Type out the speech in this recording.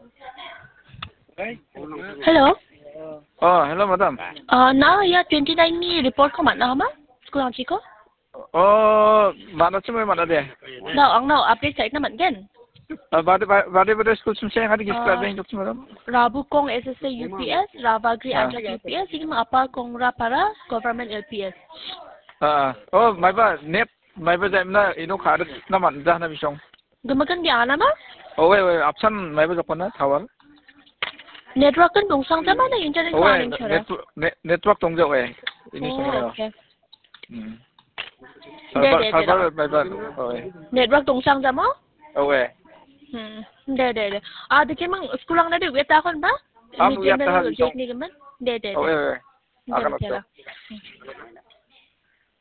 Hello. Hello madam. Now ya 29 ni report ko mana hama? Sekolah ciko? Mana cuma mana deh? Now update site naman gen. Bade school sumseng hari gis club yang cuma madam. Rabu kong SSA UPS, Ravagri Anjak UPS, ini apa kong Rapara Government LPS. Maiba jam na ino khar naman dah na bisong. Gemakan di ana ma? Absan maiba jokona thawal. Network kan dongsang sama na internet ko aning chara. Network tong jo ini semua. Okay. Server maiba. Network dongsang sama? De. Deke mang sekolah na di weta kon ba? Weta ha bisong. De. Akan